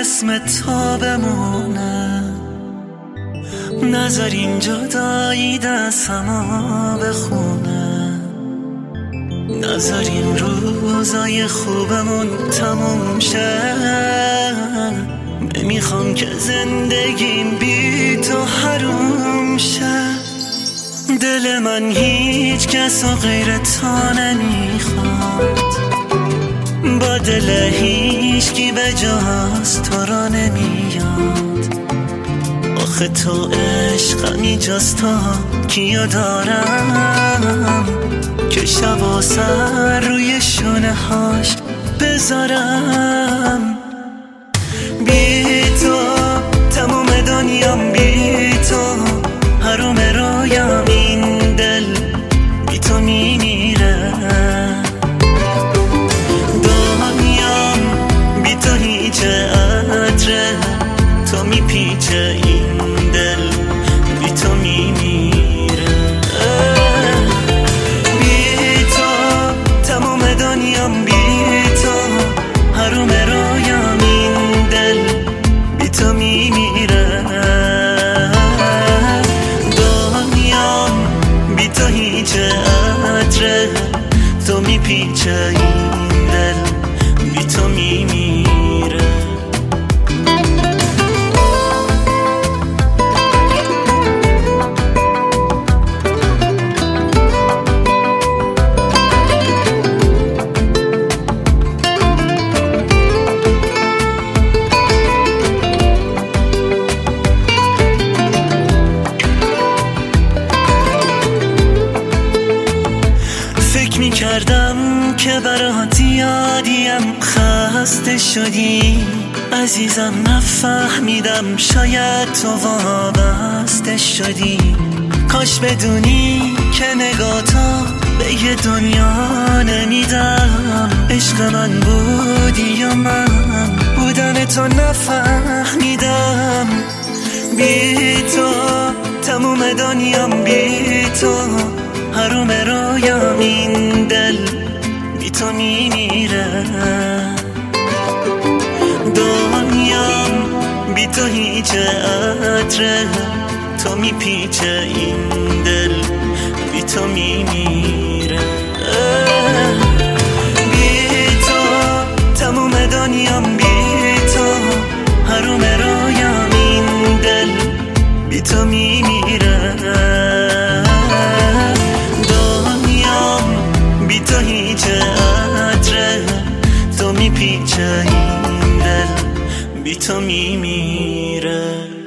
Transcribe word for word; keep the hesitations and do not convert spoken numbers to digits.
اسم تو بمونه، نذارین جدایی دستمو بخونه، نذارین روزای خوبمون تموم شه. نمیخوام که زندگیم بی تو حروم شه. دل من هیچ کس و غیر تو نمیخواد، با دل هیچکی به جز تو را نمیاد. آخه تو عشقمی جز تو کیو دارم که شب و سر روی شونه هاش بذارم. بی تو تموم دنیام، بی تو حروم رویام، این دل بی تو میمیره. دنیام بی تو هیچ عطره، تو میپیچه این دل بی تو میمیره. بی تو تموم دنیام، بی تو حروم رویام، این دل بی تو میمیره. دنیام بی تو هیچ عطره، تو میپیچه این دل بی تو میمیره. میکردم که برات یادیم خسته شدی عزیزم، نفهمیدم شاید تو وابسته شدی. کاش بدونی که نگاه تو به یه دنیا نمیدم. عشق من بودی یا من بودن تو نفهمیدم. بی تو تموم دنیام، بی تو حروم رویام، این دل بی تو میمیره. دنیام بی تو هیچ عطره، تو میپیچه این دل بی تو میمیره. بی تو تموم دنیام، بی تو حروم رویام، این دل بی تو میمیره. بی تو هیچ عطره، تو میپیچه این دل بی تو میمیره.